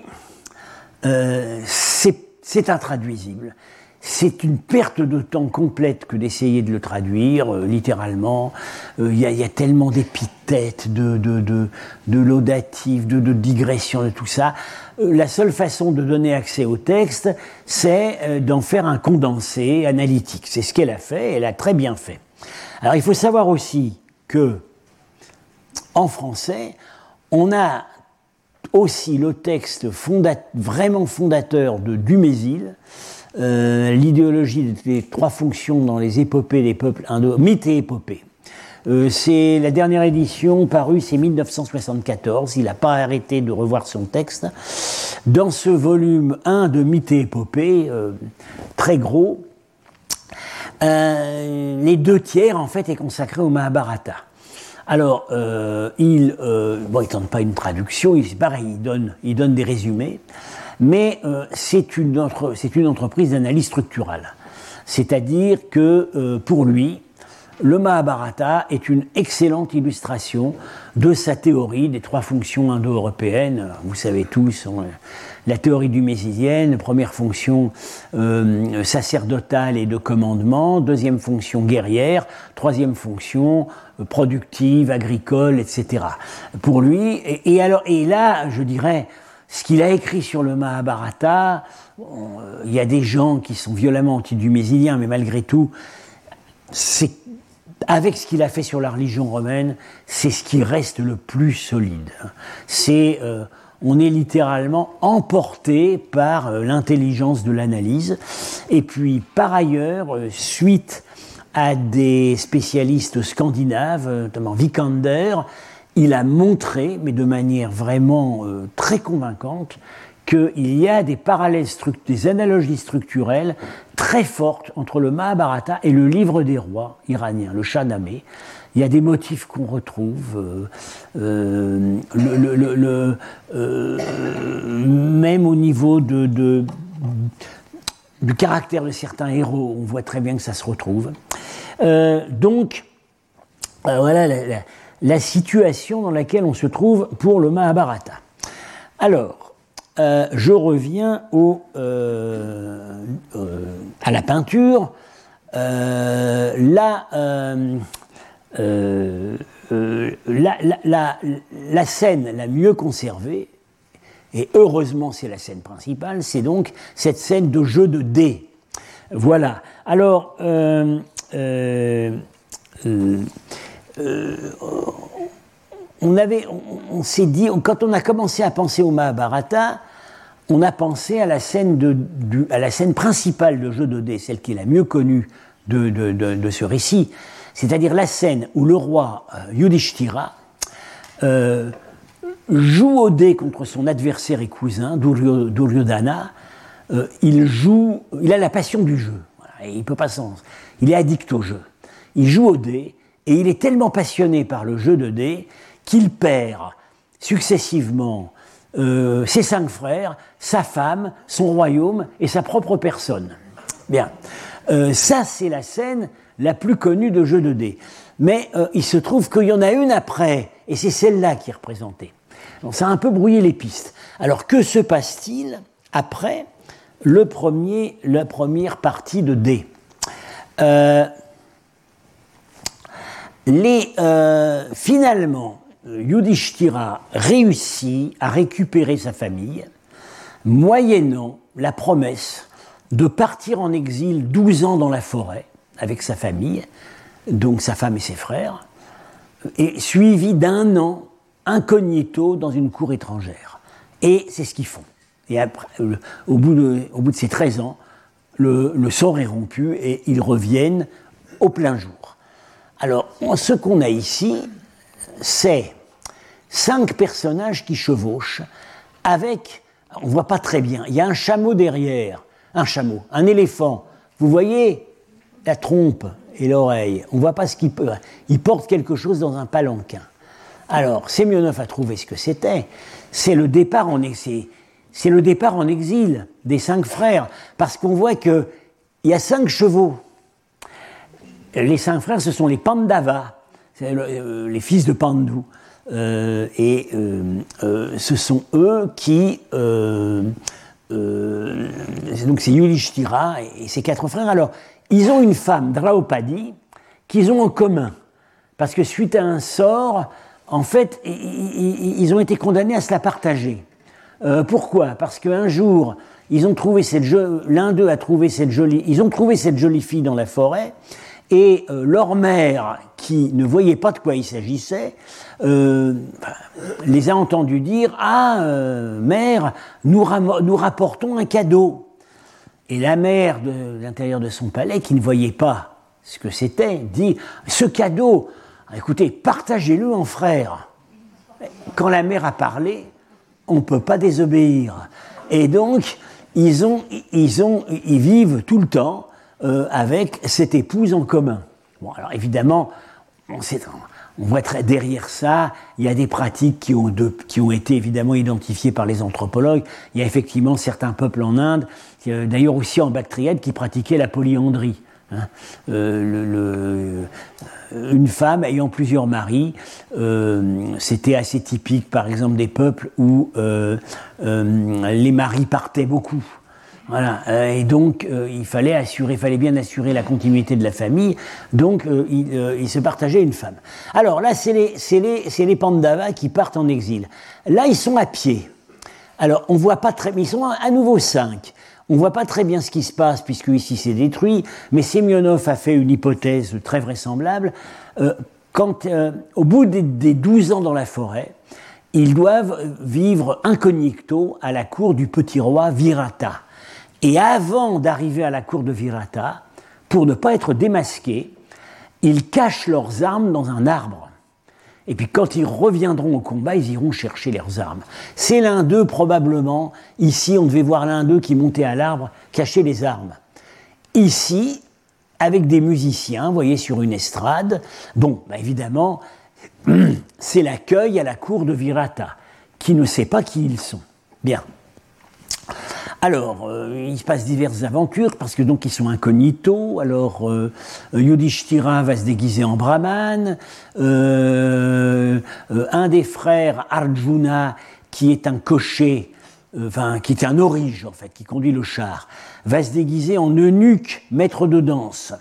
B: c'est intraduisible. C'est une perte de temps complète que d'essayer de le traduire littéralement. Il y a tellement d'épithètes, de laudatifs, de digressions, de tout ça. La seule façon de donner accès au texte, c'est d'en faire un condensé analytique. C'est ce qu'elle a fait, elle a très bien fait. Alors il faut savoir aussi que, en français, on a aussi le texte vraiment fondateur de Dumézil, l'idéologie des 3 fonctions dans les épopées des peuples indo, mythes et épopées. C'est la dernière édition parue, c'est 1974. Il n'a pas arrêté de revoir son texte. Dans ce volume 1 de mythes et épopées, très gros, les 2 tiers en fait est consacré au Mahabharata. Alors, il tente pas une traduction, c'est pareil, il donne des résumés. Mais c'est une entreprise d'analyse structurale. C'est-à-dire que, pour lui, le Mahabharata est une excellente illustration de sa théorie des 3 fonctions indo-européennes. Vous savez tous, la théorie dumézilienne, première fonction sacerdotale et de commandement, deuxième fonction guerrière, troisième fonction productive, agricole, etc. Pour lui, et là, je dirais... Ce qu'il a écrit sur le Mahabharata, il y a des gens qui sont violemment anti-duméziliens, mais malgré tout, avec ce qu'il a fait sur la religion romaine, c'est ce qui reste le plus solide. on est littéralement emporté par l'intelligence de l'analyse. Et puis, par ailleurs, suite à des spécialistes scandinaves, notamment Vikander, il a montré, mais de manière vraiment très convaincante, qu'il y a des parallèles, des analogies structurelles très fortes entre le Mahabharata et le livre des rois iranien, le Shahnameh. Il y a des motifs qu'on retrouve, même au niveau du caractère de certains héros, on voit très bien que ça se retrouve. Donc, voilà la situation dans laquelle on se trouve pour le Mahabharata. Alors, je reviens à la peinture. La scène la mieux conservée, et heureusement c'est la scène principale, c'est donc cette scène de jeu de dés. Voilà. Alors, on s'est dit, quand on a commencé à penser au Mahabharata, on a pensé à la scène, à la scène principale de jeu de dés, celle qui est la mieux connue de ce récit, c'est-à-dire la scène où le roi Yudhishthira joue au dé contre son adversaire et cousin, Duryodhana. Il a la passion du jeu, voilà, et il peut pas il est addict au jeu. Il joue au dé, et il est tellement passionné par le jeu de dés qu'il perd successivement ses 5 frères, sa femme, son royaume et sa propre personne. Bien, ça c'est la scène la plus connue de jeu de dés. Mais il se trouve qu'il y en a une après, et c'est celle-là qui est représentée. Donc ça a un peu brouillé les pistes. Alors que se passe-t-il après la première partie de dés? Finalement, Yudhishthira réussit à récupérer sa famille, moyennant la promesse de partir en exil 12 ans dans la forêt avec sa famille, donc sa femme et ses frères, et suivi d'1 an incognito dans une cour étrangère. Et c'est ce qu'ils font. Et après, au bout de ces 13 ans, le sort est rompu et ils reviennent au plein jour. Alors, ce qu'on a ici, c'est 5 personnages qui chevauchent avec, on ne voit pas très bien, il y a un chameau derrière, un éléphant. Vous voyez la trompe et l'oreille, on ne voit pas ce qu'il peut. Il porte quelque chose dans un palanquin. Alors, Semyonov a trouvé ce que c'était. C'est le départ en exil des 5 frères, parce qu'on voit qu'il y a 5 chevaux. Les 5 frères, ce sont les Pandavas, les fils de Pandu. Et ce sont eux qui... donc c'est Yudhishthira et ses 4 frères. Alors, ils ont une femme, Draupadi, qu'ils ont en commun. Parce que suite à un sort, en fait, ils ont été condamnés à se la partager. Pourquoi ? Parce qu'un jour, ils ont trouvé l'un d'eux a trouvé ils ont trouvé cette jolie fille dans la forêt, et leur mère, qui ne voyait pas de quoi il s'agissait, les a entendus dire « Ah, mère, nous rapportons un cadeau ». Et la mère de l'intérieur de son palais, qui ne voyait pas ce que c'était, dit « Ce cadeau, écoutez, partagez-le en frères ». Quand la mère a parlé, on ne peut pas désobéir. Et donc, ils vivent tout le temps avec cette épouse en commun. Bon, alors évidemment, on voit derrière ça, il y a des pratiques qui ont été évidemment identifiées par les anthropologues. Il y a effectivement certains peuples en Inde, d'ailleurs aussi en Bactriade, qui pratiquaient la polyandrie. Hein. Une femme ayant plusieurs maris, c'était assez typique par exemple des peuples où les maris partaient beaucoup. Voilà, et donc il fallait bien assurer la continuité de la famille, donc il se partageait une femme. Alors là, c'est les Pandavas qui partent en exil. Là, ils sont à pied. Alors, on voit pas très, mais ils sont à nouveau 5. On voit pas très bien ce qui se passe, puisque ici c'est détruit, mais Semyonov a fait une hypothèse très vraisemblable. Au bout des 12 ans dans la forêt, ils doivent vivre incognito à la cour du petit roi Virata. Et avant d'arriver à la cour de Virata, pour ne pas être démasqués, ils cachent leurs armes dans un arbre. Et puis quand ils reviendront au combat, ils iront chercher leurs armes. C'est l'un d'eux probablement. Ici, on devait voir l'un d'eux qui montait à l'arbre, cacher les armes. Ici, avec des musiciens, vous voyez, sur une estrade. Bon, évidemment, c'est l'accueil à la cour de Virata, qui ne sait pas qui ils sont. Bien. Alors, il se passe diverses aventures, parce que donc ils sont incognito. Alors, Yudhishthira va se déguiser en brahmane. Un des frères, Arjuna, qui est un cocher, qui est un orige, en fait, qui conduit le char, va se déguiser en eunuque, maître de danse.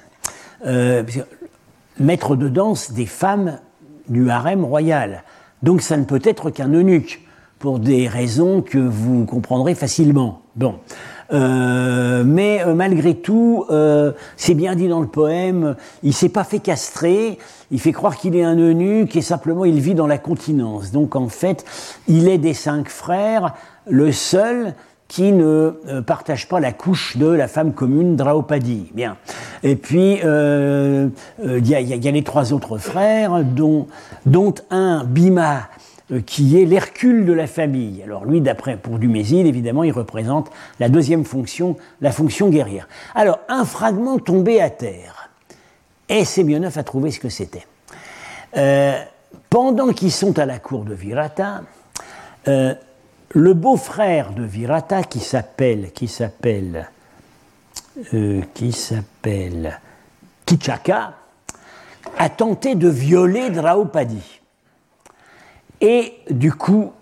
B: Maître de danse des femmes du harem royal. Donc ça ne peut être qu'un eunuque, pour des raisons que vous comprendrez facilement. Bon. Mais malgré tout, c'est bien dit dans le poème, il ne s'est pas fait castrer, il fait croire qu'il est un eunuque et simplement il vit dans la continence. Donc en fait, il est des 5 frères, le seul qui ne partage pas la couche de la femme commune Draupadi. Bien. Et puis, y a les 3 autres frères, dont un, Bhima, qui est l'Hercule de la famille. Alors lui, d'après pour Dumézil, évidemment, il représente la deuxième fonction, la fonction guerrière. Alors, un fragment tombé à terre, et Sémionov a trouvé ce que c'était. Pendant qu'ils sont à la cour de Virata, le beau-frère de Virata, qui s'appelle Kichaka, a tenté de violer Draupadi. Et du coup,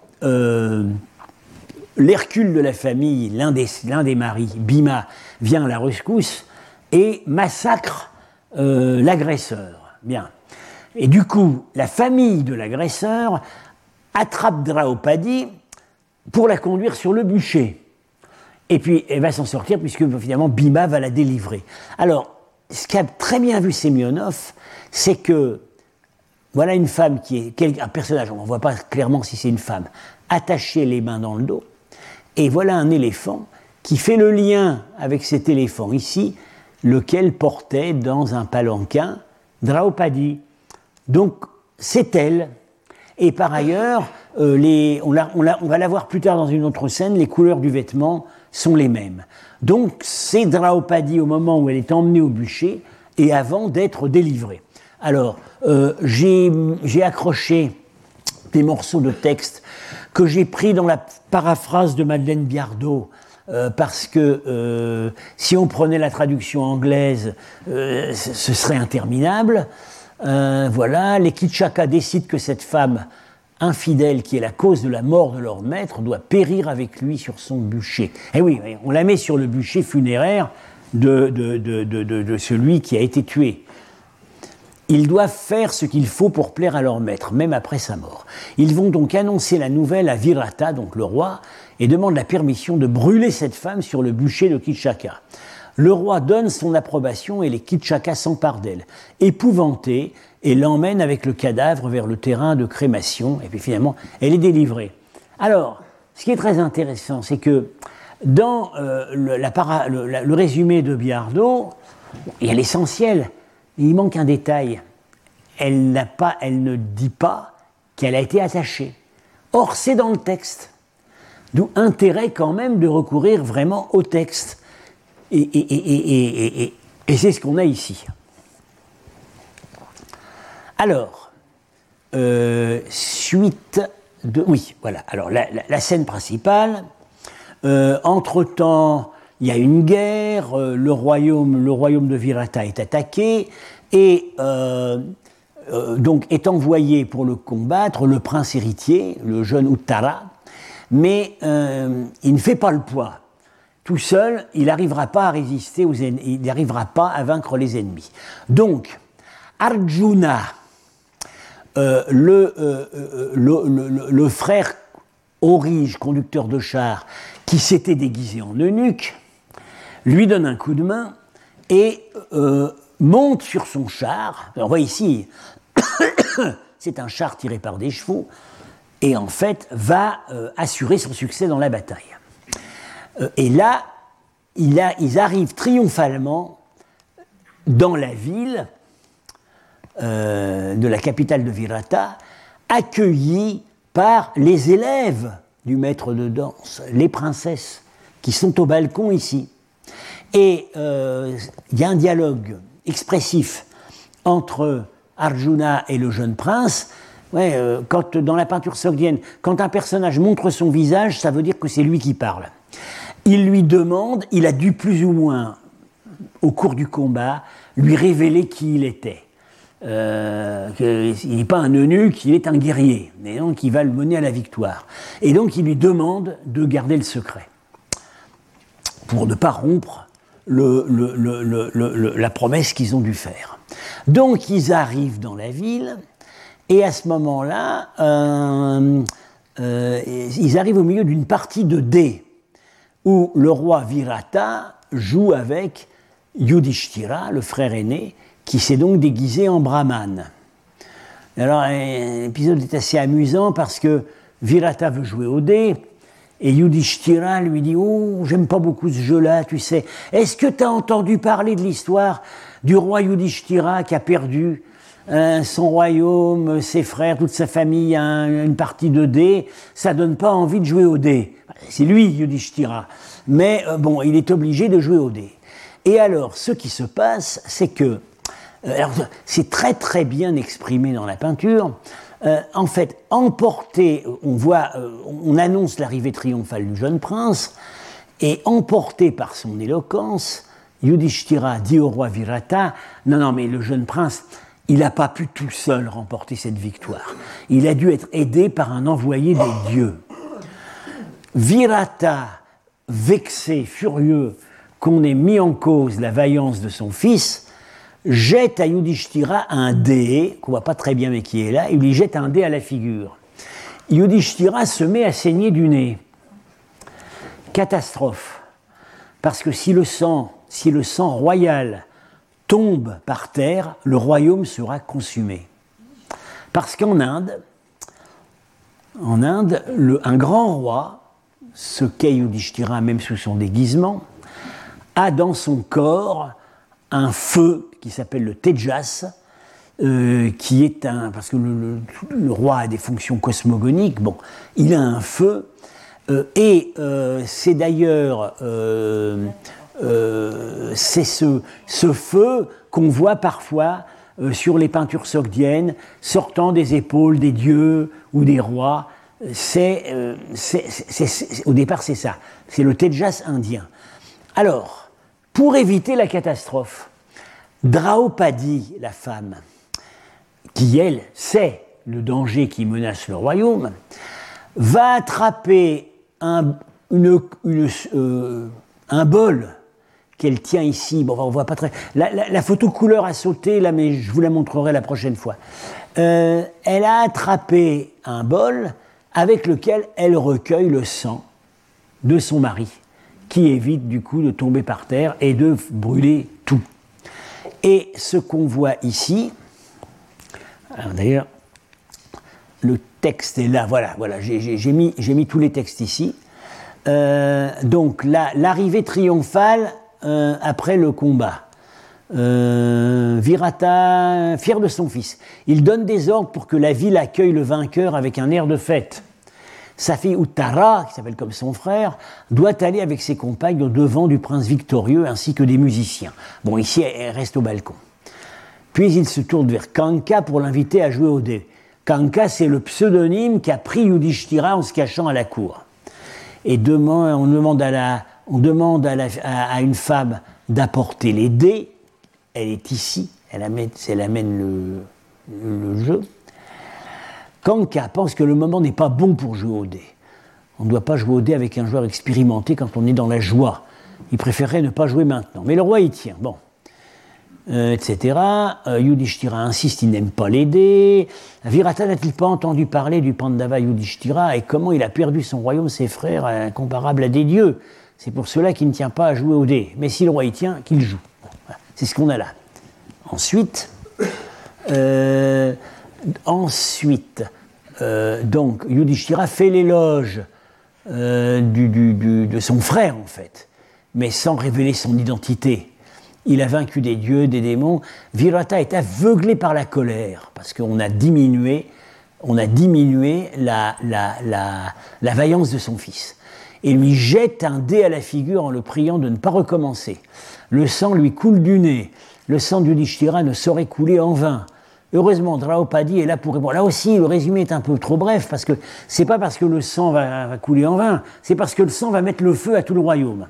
B: l'Hercule de la famille, l'un des maris, Bhima, vient à la rescousse et massacre l'agresseur. Bien. Et du coup, la famille de l'agresseur attrape Draupadi pour la conduire sur le bûcher. Et puis, elle va s'en sortir puisque finalement Bhima va la délivrer. Alors, ce qu'a très bien vu Sémionov, c'est que voilà une femme qui est un personnage, on ne voit pas clairement si c'est une femme, attachée les mains dans le dos, et voilà un éléphant qui fait le lien avec cet éléphant ici, lequel portait dans un palanquin Draupadi. Donc, c'est elle. Et par ailleurs, on va la voir plus tard dans une autre scène, les couleurs du vêtement sont les mêmes. Donc, c'est Draupadi au moment où elle est emmenée au bûcher et avant d'être délivrée. Alors, j'ai accroché des morceaux de texte que j'ai pris dans la paraphrase de Madeleine Biardot, parce que si on prenait la traduction anglaise, ce serait interminable. Voilà, les Kitchaka décident que cette femme infidèle, qui est la cause de la mort de leur maître, doit périr avec lui sur son bûcher. Et oui, on la met sur le bûcher funéraire de celui qui a été tué. Ils doivent faire ce qu'il faut pour plaire à leur maître, même après sa mort. Ils vont donc annoncer la nouvelle à Virata, donc le roi, et demandent la permission de brûler cette femme sur le bûcher de Kitchaka. Le roi donne son approbation et les Kitchaka s'emparent d'elle. Épouvantés, et l'emmènent avec le cadavre vers le terrain de crémation, et puis finalement, elle est délivrée. Alors, ce qui est très intéressant, c'est que dans le résumé de Biardot, il y a l'essentiel. Il manque un détail. Elle ne dit pas qu'elle a été attachée. Or, c'est dans le texte. D'où intérêt quand même de recourir vraiment au texte. Et c'est ce qu'on a ici. Alors, suite de... Oui, voilà. Alors, la scène principale. Entre-temps, il y a une guerre, le royaume de Virata est attaqué, et donc est envoyé pour le combattre le prince héritier, le jeune Uttara, mais il ne fait pas le poids. Tout seul, il n'arrivera pas à résister il n'arrivera pas à vaincre les ennemis. Donc, Arjuna, le frère orige, conducteur de char, qui s'était déguisé en eunuque, lui donne un coup de main et monte sur son char. On voit ici, c'est un char tiré par des chevaux. et en fait va assurer son succès dans la bataille. Et là, ils arrivent triomphalement dans la ville de la capitale de Virata, accueillis par les élèves du maître de danse, les princesses, qui sont au balcon ici. Et il y a un dialogue expressif entre Arjuna et le jeune prince. Quand, dans la peinture sogdienne, quand un personnage montre son visage, ça veut dire que c'est lui qui parle. Il lui demande, il a dû plus ou moins, au cours du combat, lui révéler qui il était. Il n'est pas un eunuque, il est un guerrier, et donc il va le mener à la victoire. Et donc il lui demande de garder le secret, pour ne pas rompre la promesse qu'ils ont dû faire. Donc ils arrivent dans la ville, et à ce moment-là, ils arrivent au milieu d'une partie de dés, où le roi Virata joue avec Yudhishthira, le frère aîné, qui s'est donc déguisé en brahmane. Alors l'épisode est assez amusant parce que Virata veut jouer au dé, et Yudhishthira lui dit « Oh, j'aime pas beaucoup ce jeu-là, tu sais. Est-ce que tu as entendu parler de l'histoire du roi Yudhishthira qui a perdu son royaume, ses frères, toute sa famille, une partie de dés? Ça donne pas envie de jouer au dé. » C'est lui, Yudhishthira. Mais bon, il est obligé de jouer au dé. Et alors, ce qui se passe, c'est que alors, c'est très très bien exprimé dans la peinture. En fait, emporté, on annonce l'arrivée triomphale du jeune prince, et emporté par son éloquence, Yudhishthira dit au roi Virata, non, mais le jeune prince, il n'a pas pu tout seul remporter cette victoire. Il a dû être aidé par un envoyé des dieux. Virata, vexé, furieux qu'on ait mis en cause la vaillance de son fils, jette à Yudhishthira un dé, qu'on ne voit pas très bien mais qui est là, il lui jette un dé à la figure. Yudhishthira se met à saigner du nez. Catastrophe. Parce que si le sang royal tombe par terre, le royaume sera consumé. Parce qu'en Inde, un grand roi, ce qu'est Yudhishthira même sous son déguisement, a dans son corps un feu qui s'appelle le Tejas, qui est parce que le roi a des fonctions cosmogoniques, bon, il a un feu, et c'est d'ailleurs c'est ce feu qu'on voit parfois sur les peintures sogdiennes, sortant des épaules des dieux ou des rois. Au départ, c'est ça, c'est le Tejas indien. Alors, pour éviter la catastrophe, Draupadi, la femme, qui elle sait le danger qui menace le royaume, va attraper un bol qu'elle tient ici. Bon, on voit pas très. La photo couleur a sauté là, mais je vous la montrerai la prochaine fois. Elle a attrapé un bol avec lequel elle recueille le sang de son mari, qui évite du coup de tomber par terre et de brûler tout. Et ce qu'on voit ici, d'ailleurs, le texte est là, voilà, j'ai mis tous les textes ici. Donc l'arrivée triomphale après le combat. Virata, fier de son fils, il donne des ordres pour que la ville accueille le vainqueur avec un air de fête. Sa fille Uttara, qui s'appelle comme son frère, doit aller avec ses compagnes au devant du prince victorieux ainsi que des musiciens. Bon, ici, elle reste au balcon. Puis il se tourne vers Kanka pour l'inviter à jouer au dé. Kanka, c'est le pseudonyme qu'a pris Yudhishthira en se cachant à la cour. Et on demande à une femme d'apporter les dés. Elle est ici, elle amène le jeu. Kanka pense que le moment n'est pas bon pour jouer au dé. On ne doit pas jouer au dé avec un joueur expérimenté quand on est dans la joie. Il préférerait ne pas jouer maintenant. Mais le roi y tient, bon. Etc. Yudhishthira insiste, il n'aime pas les dés. Virata n'a-t-il pas entendu parler du Pandava Yudhishthira et comment il a perdu son royaume, ses frères, incomparables à des dieux? C'est pour cela qu'il ne tient pas à jouer au dé. Mais si le roi y tient, qu'il joue. Bon, voilà. C'est ce qu'on a là. Ensuite, donc Yudhishthira fait l'éloge de son frère, en fait, mais sans révéler son identité. Il a vaincu des dieux, des démons. Virata est aveuglé par la colère, parce qu'on a diminué la vaillance de son fils. Et lui jette un dé à la figure en le priant de ne pas recommencer. Le sang lui coule du nez. Le sang de Yudhishthira ne saurait couler en vain. Heureusement, Draupadi est là pour répondre. Là aussi, le résumé est un peu trop bref, parce que c'est pas parce que le sang va couler en vain, c'est parce que le sang va mettre le feu à tout le royaume.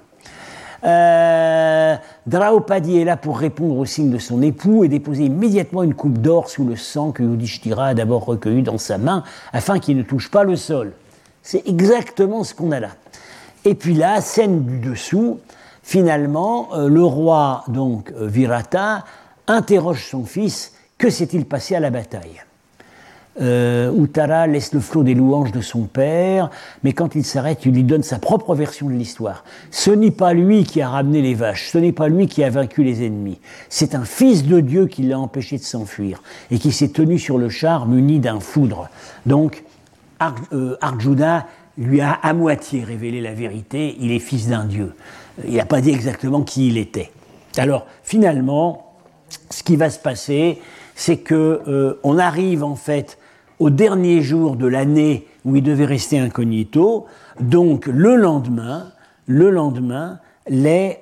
B: Draupadi est là pour répondre au signe de son époux et déposer immédiatement une coupe d'or sous le sang que Yudhishthira a d'abord recueilli dans sa main, afin qu'il ne touche pas le sol. C'est exactement ce qu'on a là. Et puis là, scène du dessous, finalement, le roi, donc Virata, interroge son fils. Que s'est-il passé à la bataille ? Uttara laisse le flot des louanges de son père, mais quand il s'arrête, il lui donne sa propre version de l'histoire. Ce n'est pas lui qui a ramené les vaches, ce n'est pas lui qui a vaincu les ennemis. C'est un fils de Dieu qui l'a empêché de s'enfuir et qui s'est tenu sur le char muni d'un foudre. Donc, Arjuna lui a à moitié révélé la vérité, il est fils d'un dieu. Il n'a pas dit exactement qui il était. Alors, finalement, ce qui va se passer, c'est qu'on arrive en fait au dernier jour de l'année où il devait rester incognito. Donc le lendemain, les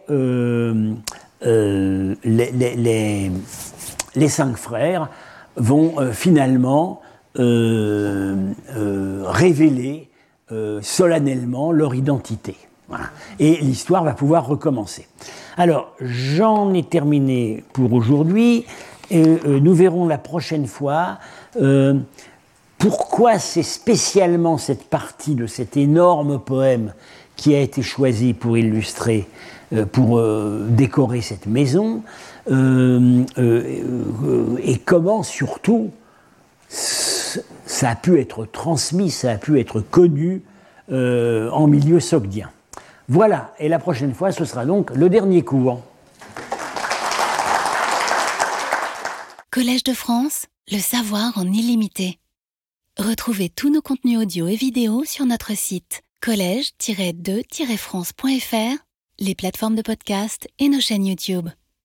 B: 5 frères vont finalement révéler solennellement leur identité. Voilà. Et l'histoire va pouvoir recommencer. Alors, j'en ai terminé pour aujourd'hui. Et nous verrons la prochaine fois pourquoi c'est spécialement cette partie de cet énorme poème qui a été choisie pour illustrer, pour décorer cette maison, et comment surtout ça a pu être transmis, ça a pu être connu en milieu sogdien. Voilà, et la prochaine fois, ce sera donc le dernier cours.
A: Collège de France, le savoir en illimité. Retrouvez tous nos contenus audio et vidéo sur notre site collège-2-france.fr, les plateformes de podcast et nos chaînes YouTube.